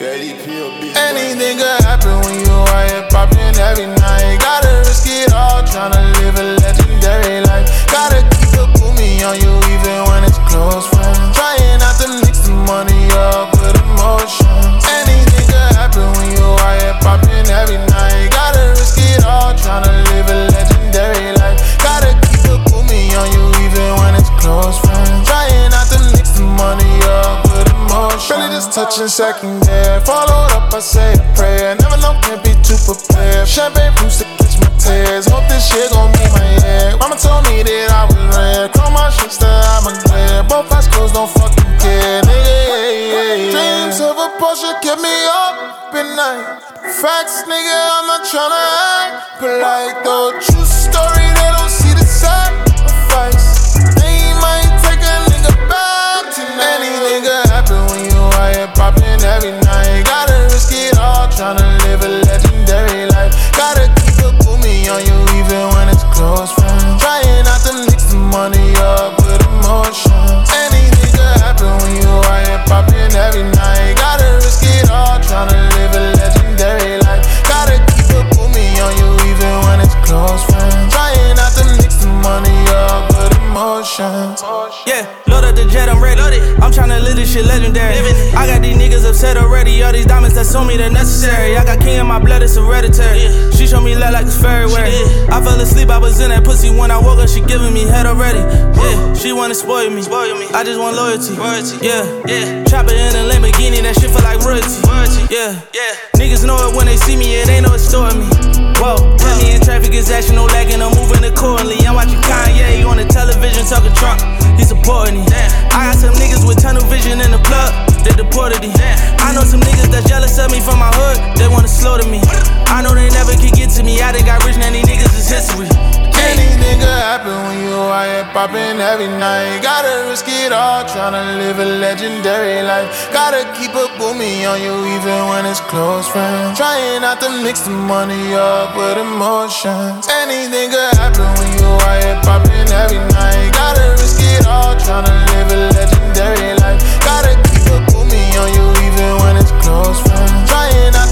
Anything could happen when you out here popping every night. Gotta risk it all, tryna live a legendary life. Gotta keep a boomie on you even when it's close friends. Trying not to mix the money up with emotions. Anything could happen when you out here popping every night. Gotta risk it all, tryna live a legendary life. Gotta keep a boomie on you even when it's close friends. Trying not to mix the money up with emotions. Really just touching second gear. Followed up, I say a prayer. Never know, can't be too prepared. Champagne boost to catch my tears. Hope this shit gon' be my year. Mama told me that I was rare. Chrome my shit, still I'm a glare. Both eyes closed, don't fucking care, nigga. Dreams of a Porsche kept me up at night. Facts, nigga, I'm not tryna act polite though. True story, they don't see the sacrifice. They might take a nigga back tonight. Anything could happen when you out here popping every night. Gotta risk it all, tryna live a legendary life. Gotta keep a boomie on you even when it's close friends. Trying not to mix the money up with emotions. Anything could happen when you out here popping every night. Gotta risk it all, tryna live a legendary life. Gotta keep a boomie on you even when it's close friends. Trying not to mix the money up with emotions. Yeah, load up the jet, I'm ready. I'm tryna live this shit legendary. I got these niggas upset already. All these diamonds that on me, they're necessary. I got king in my blood, it's hereditary. She showed me love like it's February. I fell asleep, I was in that pussy. When I woke up, she giving me head already. Yeah, she wanna spoil me. I just want loyalty. Yeah. Chopper in a Lamborghini, that shit feel like royalty. Yeah. Niggas know it when they see me, it ain't no extorting me. Whoa, tell me in traffic is action, no lagging, I'm moving accordingly. I'm watching Kanye on the television talking Trump, he supporting me. I got some niggas with tunnel vision in the plug, they deported me. I know some niggas that's jealous of me from my hood, they wanna slaughter me. I know they never could get to me, I done got rich, now these niggas is history. Anything could happen when you out here popping every night. Gotta risk it all, tryna live a legendary life. Gotta keep a boomie on you even when it's close friends. Trying not to mix the money up with emotions. Anything could happen when you out here popping every night. Gotta risk it all, tryna live a legendary life. Gotta keep a boomie on you even when it's close friends. Trying not